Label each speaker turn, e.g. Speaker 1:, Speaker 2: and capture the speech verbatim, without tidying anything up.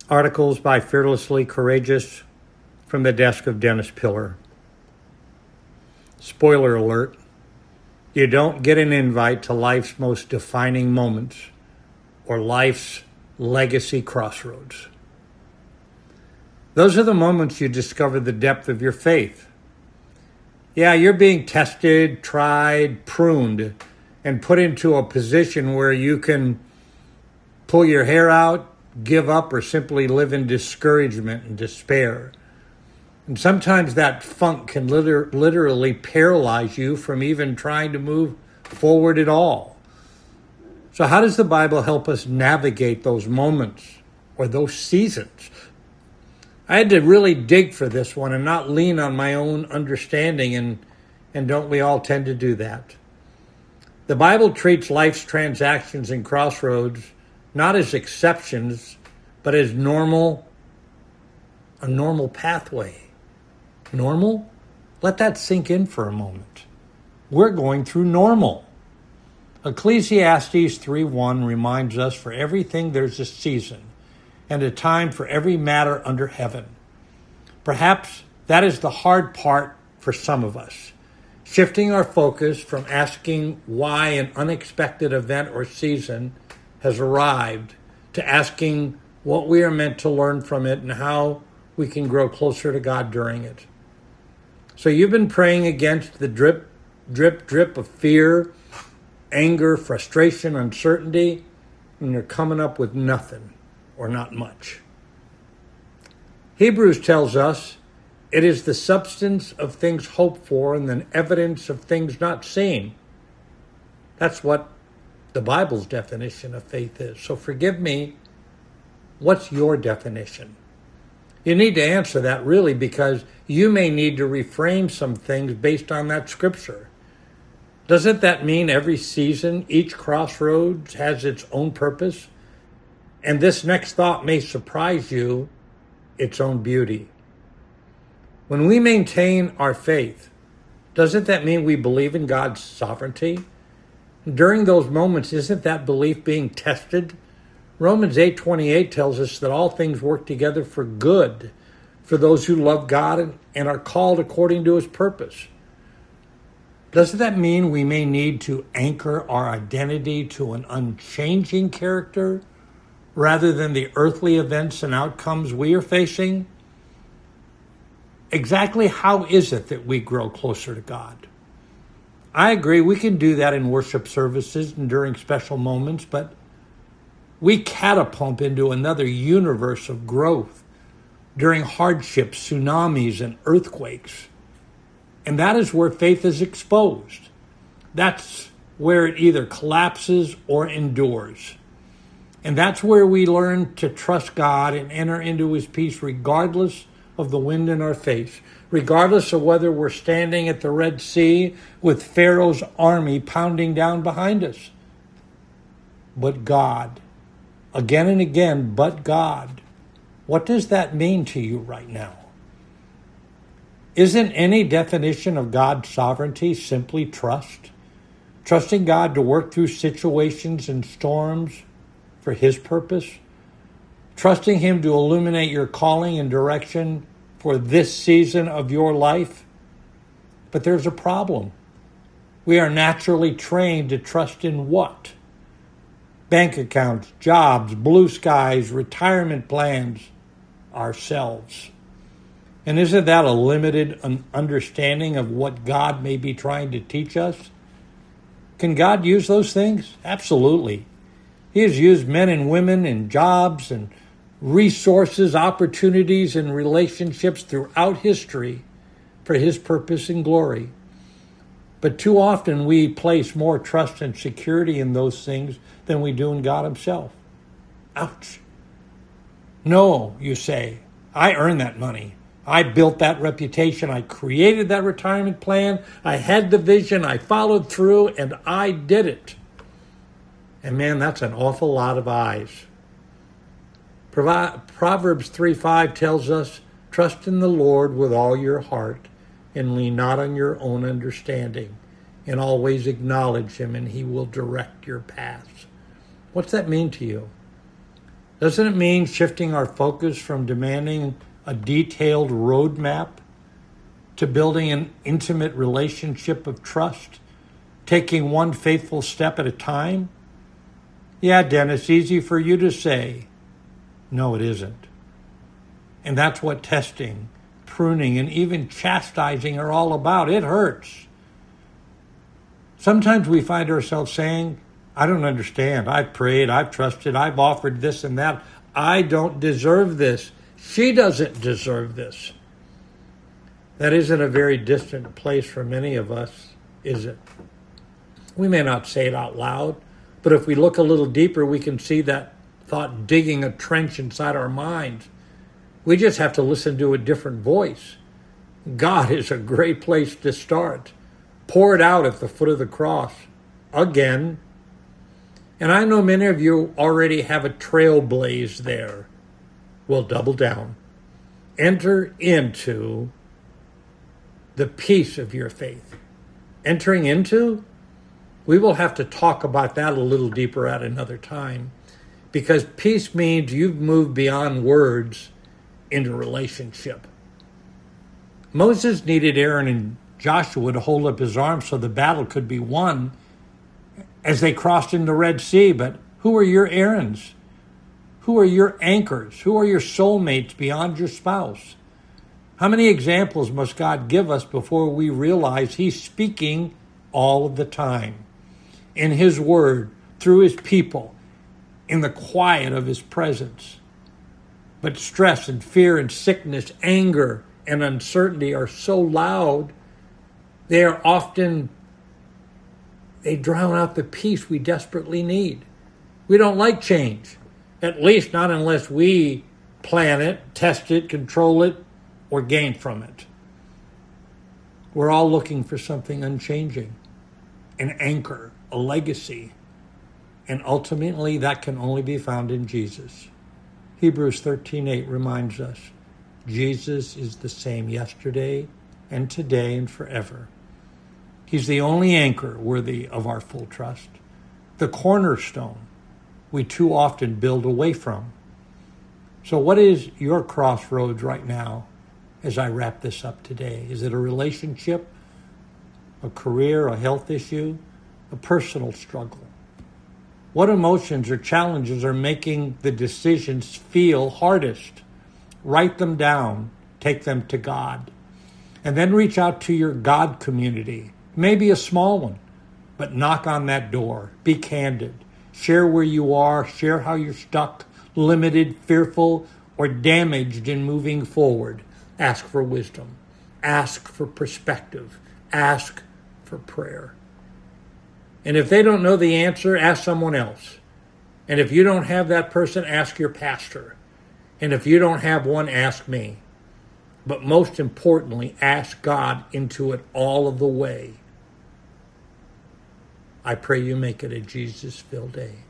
Speaker 1: Articles by Fearlessly Courageous from the desk of Dennis Pillar. Spoiler alert, you don't get an invite to life's most defining moments or life's legacy crossroads. Those are the moments you discover the depth of your faith. Yeah, you're being tested, tried, pruned, and put into a position where you can pull your hair out, give up, or simply live in discouragement and despair. And sometimes that funk can liter- literally paralyze you from even trying to move forward at all. So how does the Bible help us navigate those moments or those seasons? I had to really dig for this one and not lean on my own understanding, and, and don't we all tend to do that? The Bible treats life's transactions and crossroads not as exceptions, but as normal, a normal pathway. Normal? Let that sink in for a moment. We're going through normal. Ecclesiastes three one reminds us, for everything there's a season, and a time for every matter under heaven. Perhaps that is the hard part for some of us, shifting our focus from asking why an unexpected event or season has arrived to asking what we are meant to learn from it and how we can grow closer to God during it. So you've been praying against the drip, drip, drip of fear, anger, frustration, uncertainty, and you're coming up with nothing or not much. Hebrews tells us it is the substance of things hoped for and the evidence of things not seen. That's what the Bible's definition of faith is. So forgive me, what's your definition? You need to answer that really, because you may need to reframe some things based on that scripture. Doesn't that mean every season, each crossroads has its own purpose? And this next thought may surprise you, its own beauty. When we maintain our faith, doesn't that mean we believe in God's sovereignty? During those moments, isn't that belief being tested? Romans eight twenty-eight tells us that all things work together for good for those who love God and are called according to his purpose. Doesn't that mean we may need to anchor our identity to an unchanging character rather than the earthly events and outcomes we are facing? Exactly how is it that we grow closer to God? I agree, we can do that in worship services and during special moments, but we catapult into another universe of growth during hardships, tsunamis, and earthquakes. And that is where faith is exposed. That's where it either collapses or endures. And that's where we learn to trust God and enter into his peace regardless of the wind in our face, regardless of whether we're standing at the Red Sea with Pharaoh's army pounding down behind us. But God, again and again, but God. What does that mean to you right now? Isn't any definition of God's sovereignty simply trust? Trusting God to work through situations and storms for his purpose? Trusting him to illuminate your calling and direction for this season of your life? But there's a problem. We are naturally trained to trust in what? Bank accounts, jobs, blue skies, retirement plans, ourselves. And isn't that a limited understanding of what God may be trying to teach us? Can God use those things? Absolutely. He has used men and women in jobs and resources, opportunities, and relationships throughout history for his purpose and glory. But too often we place more trust and security in those things than we do in God himself. Ouch. No, you say, I earned that money. I built that reputation. I created that retirement plan. I had the vision. I followed through, and I did it. And man, that's an awful lot of I's. Proverbs three five tells us, trust in the Lord with all your heart and lean not on your own understanding, and always acknowledge him and he will direct your paths. What's that mean to you? Doesn't it mean shifting our focus from demanding a detailed roadmap to building an intimate relationship of trust, taking one faithful step at a time? Yeah, Dennis, easy for you to say. No, it isn't. And that's what testing, pruning, and even chastising are all about. It hurts. Sometimes we find ourselves saying, I don't understand. I've prayed, I've trusted, I've offered this and that. I don't deserve this. She doesn't deserve this. That isn't a very distant place for many of us, is it? We may not say it out loud, but if we look a little deeper, we can see that thought digging a trench inside our minds. We just have to listen to a different voice. God is a great place to start. Pour it out at the foot of the cross. Again. And I know many of you already have a trailblaze there. Well, double down. Enter into the peace of your faith. Entering into? We will have to talk about that a little deeper at another time. Because peace means you've moved beyond words into relationship. Moses needed Aaron and Joshua to hold up his arms so the battle could be won as they crossed in the Red Sea. But who are your Aarons? Who are your anchors? Who are your soulmates beyond your spouse? How many examples must God give us before we realize He's speaking all of the time? In His Word, through His people, in the quiet of His presence. But stress and fear and sickness, anger and uncertainty are so loud, they are often, they drown out the peace we desperately need. We don't like change, at least not unless we plan it, test it, control it, or gain from it. We're all looking for something unchanging, an anchor, a legacy, and ultimately that can only be found in Jesus. Hebrews thirteen eight reminds us, Jesus is the same yesterday and today and forever. He's the only anchor worthy of our full trust, the cornerstone we too often build away from. So what is your crossroads right now as I wrap this up today? Is it a relationship, a career, a health issue, a personal struggle? What emotions or challenges are making the decisions feel hardest? Write them down, take them to God, and then reach out to your God community, maybe a small one, but knock on that door. Be candid. Share where you are. Share how you're stuck, limited, fearful, or damaged in moving forward. Ask for wisdom. Ask for perspective. Ask for prayer. And if they don't know the answer, ask someone else. And if you don't have that person, ask your pastor. And if you don't have one, ask me. But most importantly, ask God into it all of the way. I pray you make it a Jesus-filled day.